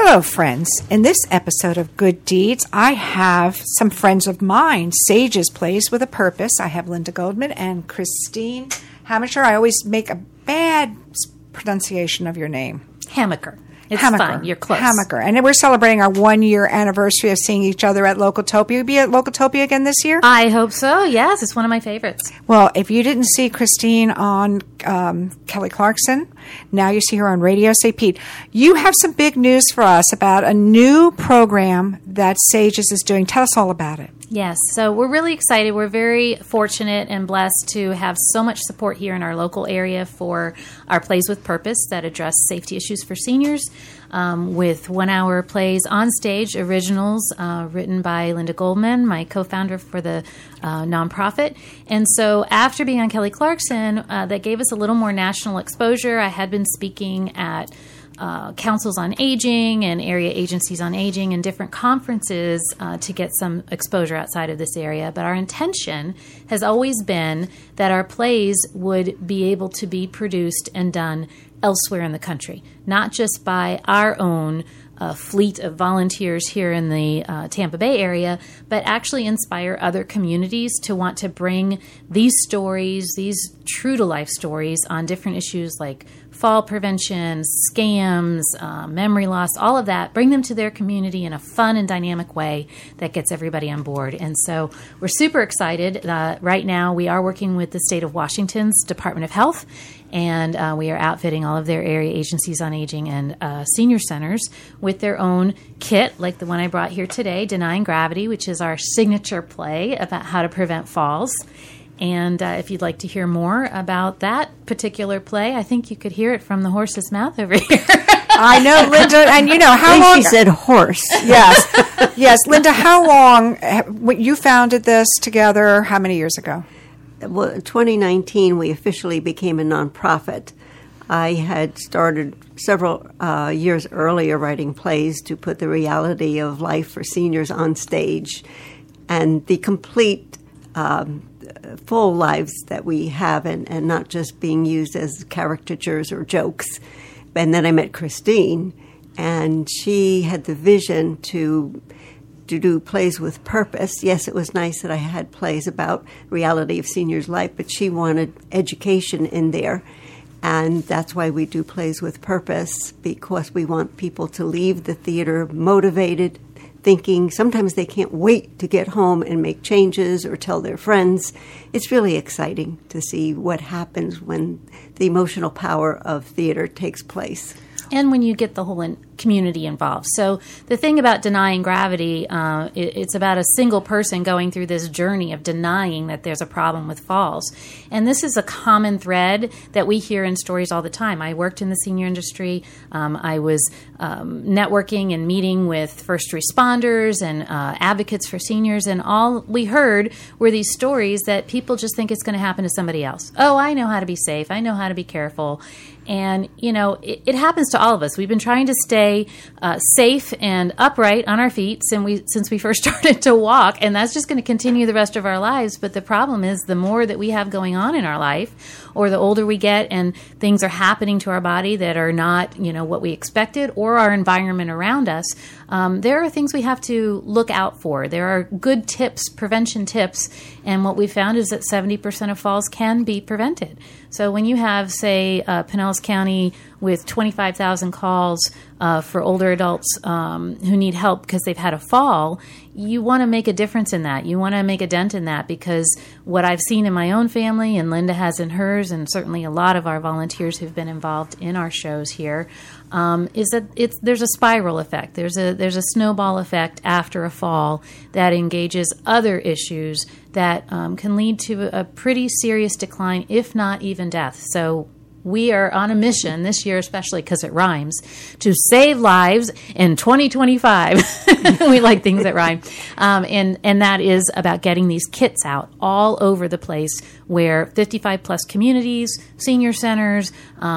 Hello, friends. In this episode of Good Deeds, I have some friends of mine, Sages Plays with a Purpose. I have Linda Goldman and Christine Hamaker. I always make a bad pronunciation of your name. Hamaker. It's Hamaker. fine. You're close. Hamaker. And we're celebrating our 1-year anniversary of seeing each other at Locotopia. You'll be at Locotopia again this year? I hope so. Yes, it's one of my favorites. Well, if you didn't see Christine on Kelly Clarkson, now you see her on Radio St. Pete. You have some big news for us about a new program that Sages is doing. Tell us all about it. Yes, so we're really excited. We're very fortunate and blessed to have so much support here in our local area for our Plays with Purpose that address safety issues for seniors with 1-hour plays on stage, originals written by Linda Goldman, my co-founder for the nonprofit. And so after being on Kelly Clarkson, that gave us a little more national exposure. I had been speaking at councils on aging and area agencies on aging and different conferences to get some exposure outside of this area. But our intention has always been that our plays would be able to be produced and done elsewhere in the country, not just by our own fleet of volunteers here in the Tampa Bay area, but actually inspire other communities to want to bring these stories, these true-to-life stories on different issues like fall prevention, scams, memory loss, all of that, bring them to their community in a fun and dynamic way that gets everybody on board. And so we're super excited. Right now we are working with the state of Washington's Department of Health, and we are outfitting all of their area agencies on aging and senior centers with their own kit, like the one I brought here today, Denying Gravity, which is our signature play about how to prevent falls. And if you'd like to hear more about that particular play, I think you could hear it from the horse's mouth over here. I know, Linda, and you know, how long... She said horse. Yes, yes. Linda, how long... You founded this together, how many years ago? Well, in 2019, we officially became a nonprofit. I had started several years earlier writing plays to put the reality of life for seniors on stage and the complete full lives that we have and not just being used as caricatures or jokes. And then I met Christine, and she had the vision to do plays with purpose. Yes, it was nice that I had plays about reality of seniors' life, but she wanted education in there. And that's why we do Plays with Purpose, because we want people to leave the theater motivated, thinking sometimes they can't wait to get home and make changes or tell their friends. It's really exciting to see what happens when the emotional power of theater takes place. And when you get the whole community involved. So the thing about Denying Gravity, it's about a single person going through this journey of denying that there's a problem with falls. And this is a common thread that we hear in stories all the time. I worked in the senior industry. I was networking and meeting with first responders and advocates for seniors, and all we heard were these stories that people just think it's going to happen to somebody else. Oh, I know how to be safe. I know how to be careful. And, you know, it happens to all of us. We've been trying to stay safe and upright on our feet since we first started to walk, and that's just going to continue the rest of our lives. But the problem is the more that we have going on in our life, or the older we get and things are happening to our body that are not, you know, what we expected, or our environment around us, there are things we have to look out for. There are good tips, prevention tips, and what we found is that 70% of falls can be prevented. So when you have, say, Pinellas County with 25,000 calls for older adults who need help because they've had a fall, you want to make a difference in that. You want to make a dent in that, because what I've seen in my own family, and Linda has in hers, and certainly a lot of our volunteers who've been involved in our shows here, is that there's a spiral effect. There's a snowball effect after a fall that engages other issues that can lead to a pretty serious decline, if not even death. So we are on a mission this year, especially because it rhymes, to save lives in 2025. We like things that rhyme. And that is about getting these kits out all over the place where 55-plus communities, senior centers,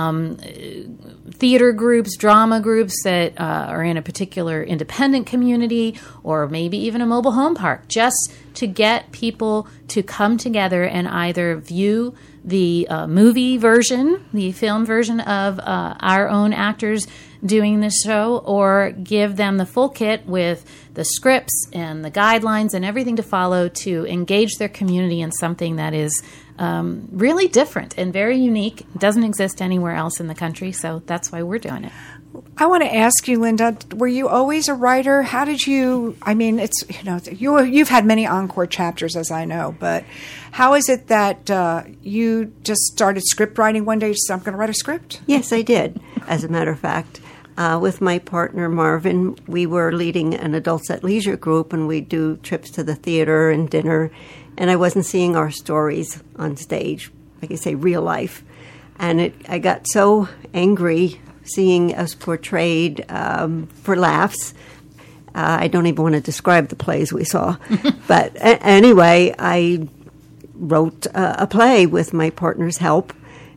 theater groups, drama groups that are in a particular independent community, or maybe even a mobile home park, just to get people to come together and either view the movie version, the film version of our own actors doing this show, or give them the full kit with the scripts and the guidelines and everything to follow to engage their community in something that is really different and very unique. It doesn't exist anywhere else in the country, so that's why we're doing it. I want to ask you, Linda, were you always a writer? How did you, I mean, it's, you've had many encore chapters, as I know, but how is it that you just started script writing one day? You said, I'm going to write a script? Yes, I did, as a matter of fact. With my partner, Marvin, we were leading an Adults at Leisure group, and we'd do trips to the theater and dinner, and I wasn't seeing our stories on stage, like I say, real life. And I got so angry seeing us portrayed for laughs. I don't even want to describe the plays we saw. But anyway, I wrote a play with my partner's help,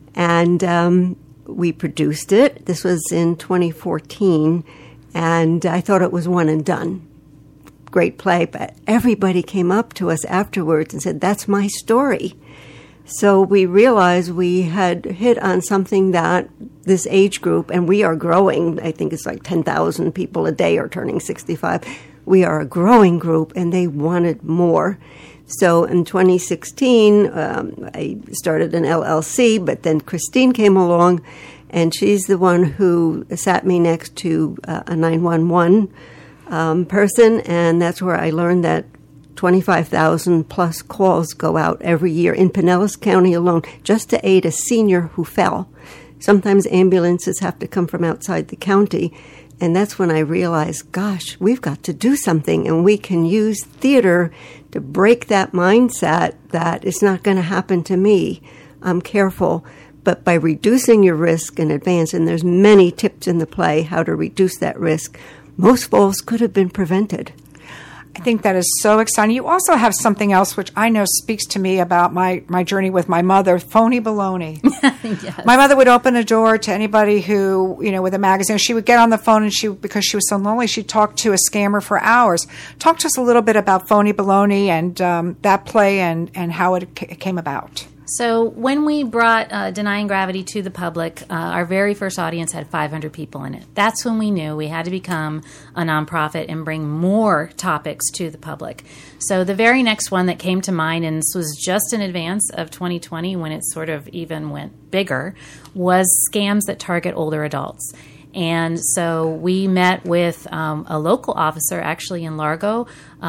and we produced it. This was in 2014, and I thought it was one and done. Great play, but everybody came up to us afterwards and said, that's my story. So we realized we had hit on something that this age group, and we are growing, I think it's like 10,000 people a day are turning 65. We are a growing group, and they wanted more. So in 2016, I started an LLC, but then Christine came along, and she's the one who sat me next to a 911 person, and that's where I learned that 25,000 plus calls go out every year in Pinellas County alone just to aid a senior who fell. Sometimes ambulances have to come from outside the county, and that's when I realized, gosh, we've got to do something, and we can use theater to break that mindset that it's not going to happen to me. I'm careful. But by reducing your risk in advance, and there's many tips in the play how to reduce that risk, most falls could have been prevented. I think that is so exciting. You also have something else which I know speaks to me about my journey with my mother, phony baloney. Yes. My mother would open a door to anybody who, with a magazine. She would get on the phone, and because she was so lonely, she'd talk to a scammer for hours. Talk to us a little bit about phony baloney and that play and how it came about. So when we brought Denying Gravity to the public, our very first audience had 500 people in it. That's when we knew we had to become a nonprofit and bring more topics to the public. So the very next one that came to mind, and this was just in advance of 2020 when it sort of even went bigger, was scams that target older adults. And so we met with a local officer actually in Largo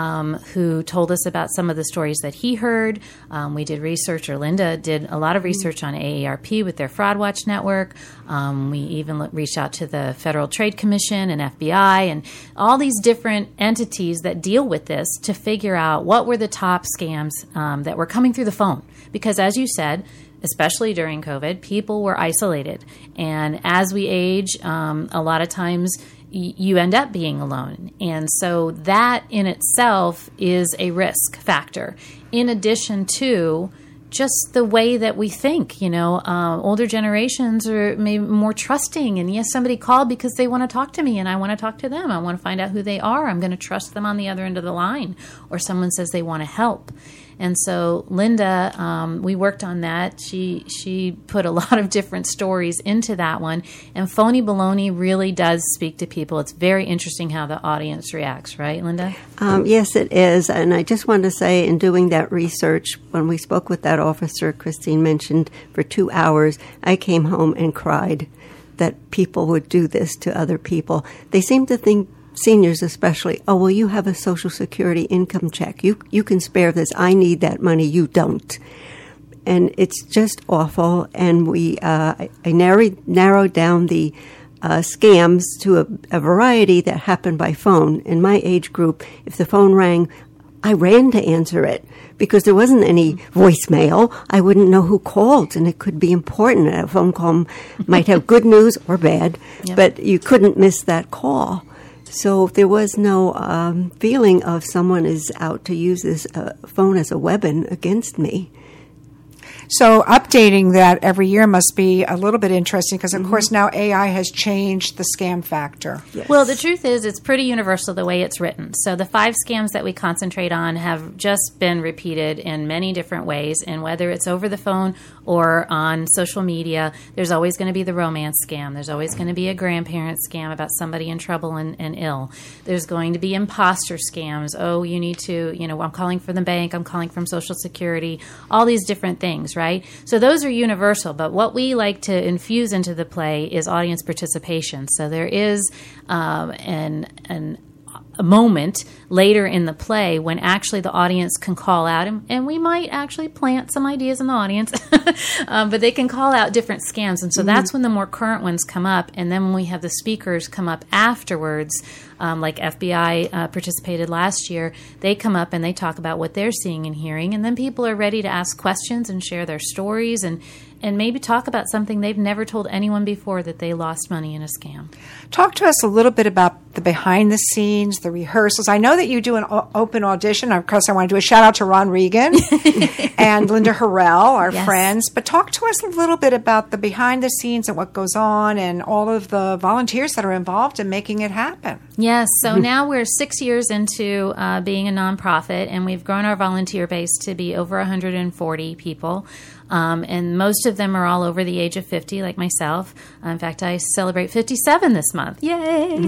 who told us about some of the stories that he heard. We did research, or Linda did a lot of research on AARP with their Fraud Watch network. We even reached out to the Federal Trade Commission and FBI and all these different entities that deal with this to figure out what were the top scams that were coming through the phone. Because as you said, especially during COVID, people were isolated. And as we age, a lot of times you end up being alone. And so that in itself is a risk factor, in addition to just the way that we think. Older generations are maybe more trusting. And yes, somebody called because they want to talk to me and I want to talk to them. I want to find out who they are. I'm going to trust them on the other end of the line. Or someone says they want to help. And so Linda, we worked on that. She put a lot of different stories into that one. And phony baloney really does speak to people. It's very interesting how the audience reacts, right, Linda? Yes, it is. And I just want to say, in doing that research, when we spoke with that officer Christine mentioned for 2 hours, I came home and cried that people would do this to other people. They seem to think, seniors especially, oh, well, you have a Social Security income check. You can spare this. I need that money. You don't. And it's just awful. And I narrowed down the scams to a variety that happened by phone. In my age group, if the phone rang, I ran to answer it because there wasn't any voicemail. I wouldn't know who called, and it could be important. A phone call might have good news or bad, but you couldn't miss that call. So there was no feeling of someone is out to use this phone as a weapon against me. So updating that every year must be a little bit interesting because, of course, now AI has changed the scam factor. Yes. Well, the truth is it's pretty universal the way it's written. So the 5 scams that we concentrate on have just been repeated in many different ways. And whether it's over the phone or on social media, there's always going to be the romance scam. There's always going to be a grandparent scam about somebody in trouble and ill. There's going to be imposter scams. Oh, you need to, I'm calling from the bank. I'm calling from Social Security. All these different things, right? So those are universal. But what we like to infuse into the play is audience participation. So there is a moment later in the play when actually the audience can call out, and we might actually plant some ideas in the audience, but they can call out different scams. And so that's when the more current ones come up. And then when we have the speakers come up afterwards, like FBI participated last year, they come up and they talk about what they're seeing and hearing. And then people are ready to ask questions and share their stories and maybe talk about something they've never told anyone before, that they lost money in a scam. Talk to us a little bit about the behind the scenes, the rehearsals. I know that you do an open audition. Of course, I want to do a shout out to Ron Regan and Linda Harrell, our friends. But talk to us a little bit about the behind the scenes and what goes on and all of the volunteers that are involved in making it happen. Yes. So now we're 6 years into being a nonprofit, and we've grown our volunteer base to be over 140 people. And most of them are all over the age of 50, like myself. In fact, I celebrate 57 this month. Yay!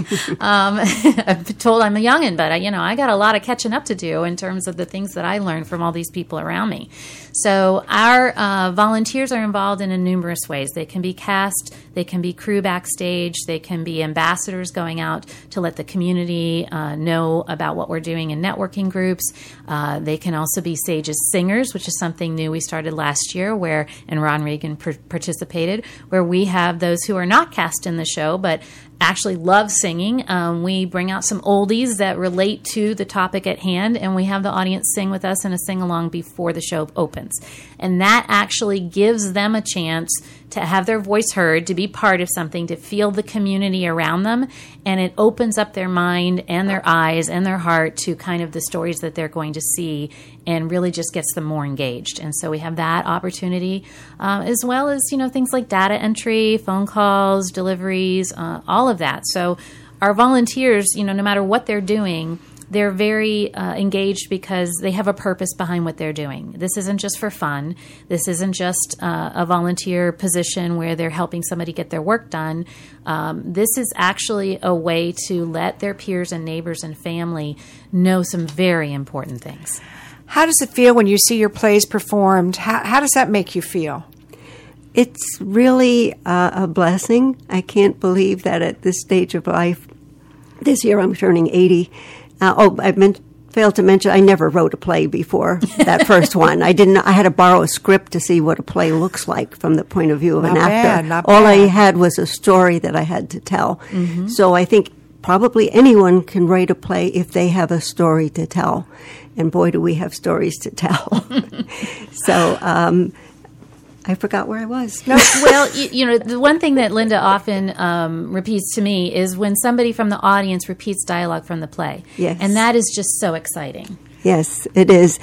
I'm told I'm a youngin', but I got a lot of catching up to do in terms of the things that I learned from all these people around me. So our volunteers are involved in numerous ways. They can be cast, they can be crew backstage, they can be ambassadors going out to let the community know about what we're doing in networking groups. They can also be Sage's singers, which is something new we started last year, and Ron Regan participated, where we have those who are not cast in the show but actually love singing. We bring out some oldies that relate to the topic at hand, and we have the audience sing with us in a sing-along before the show opens. And that actually gives them a chance to have their voice heard, to be part of something, to feel the community around them, and it opens up their mind and their eyes and their heart to kind of the stories that they're going to see, and really just gets them more engaged. And so we have that opportunity, as well as, things like data entry, phone calls, deliveries, all of that. So our volunteers, no matter what they're doing, they're very engaged because they have a purpose behind what they're doing. This isn't just for fun. This isn't just a volunteer position where they're helping somebody get their work done. This is actually a way to let their peers and neighbors and family know some very important things. How does it feel when you see your plays performed? How does that make you feel? It's really a blessing. I can't believe that at this stage of life, this year I'm turning 80. Failed to mention, I never wrote a play before that first one. I had to borrow a script to see what a play looks like from the point of view of an actor. All I had was a story that I had to tell. Mm-hmm. So I think probably anyone can write a play if they have a story to tell. And boy, do we have stories to tell. So I forgot where I was. No, well, the one thing that Linda often repeats to me is when somebody from the audience repeats dialogue from the play. Yes. And that is just so exciting. Yes, it is.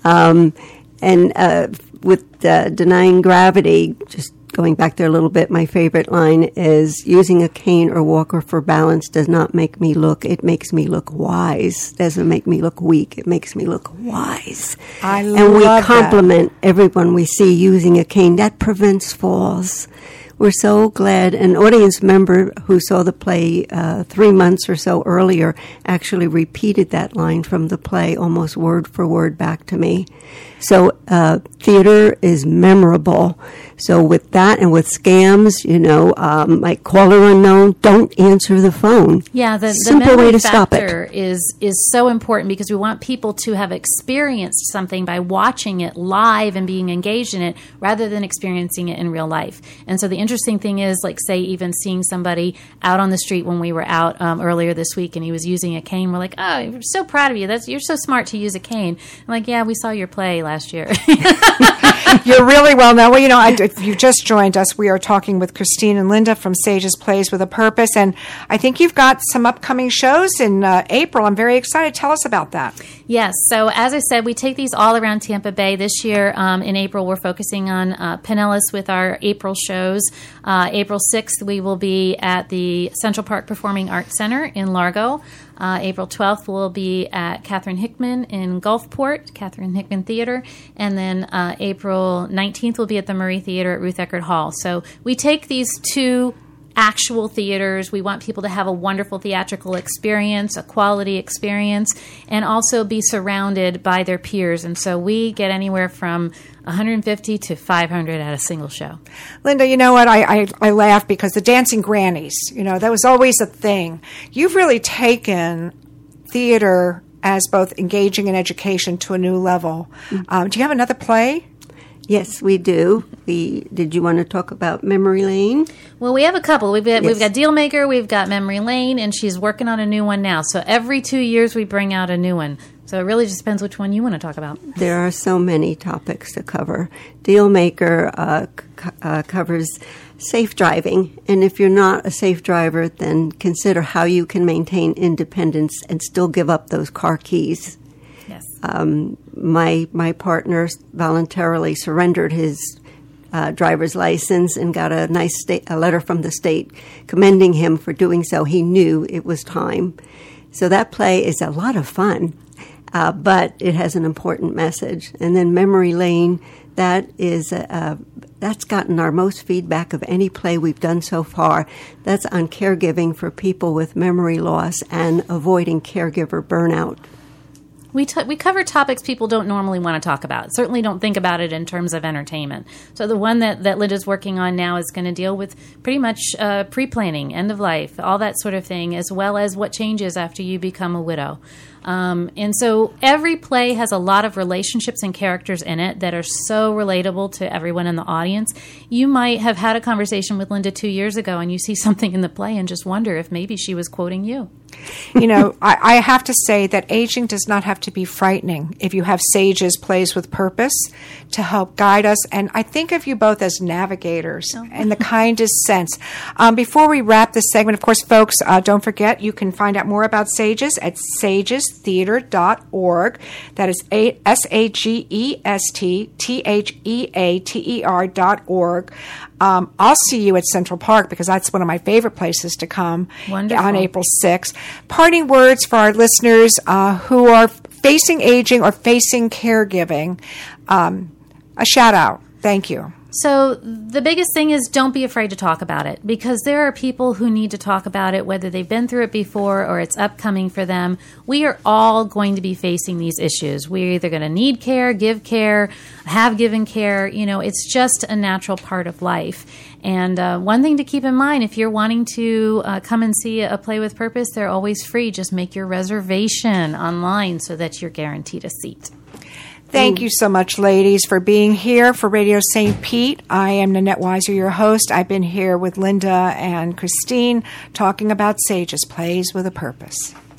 With Denying Gravity, just going back there a little bit, my favorite line is, using a cane or walker for balance does not make me look, it makes me look wise. Doesn't make me look weak, it makes me look wise. And we compliment everyone we see using a cane. That prevents falls. We're so glad. An audience member who saw the play 3 months or so earlier actually repeated that line from the play almost word for word back to me. So theater is memorable. So with that and with scams, like caller unknown, don't answer the phone. Yeah, the simple way to stop it is so important because we want people to have experienced something by watching it live and being engaged in it rather than experiencing it in real life. And so the interesting thing is, like, say, even seeing somebody out on the street when we were out earlier this week and he was using a cane, we're like, oh, we're so proud of you. You're so smart to use a cane. I'm like, yeah, we saw your play last year. You're really well known. Well, if you just joined us, we are talking with Christine and Linda from Sages Plays with a Purpose, and I think you've got some upcoming shows in April. I'm very excited. Tell us about that. Yes. So as I said, we take these all around Tampa Bay. This year in April, we're focusing on Pinellas with our April shows. April 6th, we will be at the Central Park Performing Arts Center in Largo. April 12th, we'll be at Catherine Hickman in Gulfport, Catherine Hickman Theater. And then April 19th, we'll be at the Murray Theater at Ruth Eckerd Hall. So we take these two actual theaters. We want people to have a wonderful theatrical experience, a quality experience, and also be surrounded by their peers. And so we get anywhere from 150 to 500 at a single show. Linda, you know what? I laugh because the Dancing Grannies, that was always a thing. You've really taken theater as both engaging and education to a new level. Do you have another play? Yes, we do. Did you want to talk about Memory Lane? Well, we have a couple. We've got Dealmaker, we've got Memory Lane, and she's working on a new one now. So every 2 years we bring out a new one. So it really just depends which one you want to talk about. There are so many topics to cover. Dealmaker covers safe driving, and if you're not a safe driver, then consider how you can maintain independence and still give up those car keys. Yes. My partner voluntarily surrendered his driver's license and got a letter from the state commending him for doing so. He knew it was time. So that play is a lot of fun, but it has an important message. And then Memory Lane, that's gotten our most feedback of any play we've done so far. That's on caregiving for people with memory loss and avoiding caregiver burnout. We cover topics people don't normally want to talk about. Certainly don't think about it in terms of entertainment. So the one that Linda's working on now is going to deal with pretty much pre-planning, end of life, all that sort of thing, as well as what changes after you become a widow. And so every play has a lot of relationships and characters in it that are so relatable to everyone in the audience. You might have had a conversation with Linda 2 years ago and you see something in the play and just wonder if maybe she was quoting you. I have to say that aging does not have to be frightening if you have Sages Plays with Purpose to help guide us. And I think of you both as navigators in the kindest sense. Before we wrap this segment, of course, folks, don't forget you can find out more about Sages at sagestheater.org. That is SAGESTTHEATER.org. I'll see you at Central Park because that's one of my favorite places to come. Wonderful. On April 6th. Parting words for our listeners who are facing aging or facing caregiving. A shout out. Thank you. So the biggest thing is don't be afraid to talk about it because there are people who need to talk about it, whether they've been through it before or it's upcoming for them. We are all going to be facing these issues. We're either going to need care, give care, have given care. It's just a natural part of life. And one thing to keep in mind, if you're wanting to come and see a Play with Purpose, they're always free. Just make your reservation online so that you're guaranteed a seat. Thank you so much, ladies, for being here for Radio St. Pete. I am Nanette Weiser, your host. I've been here with Linda and Christine talking about Sages Plays with a Purpose.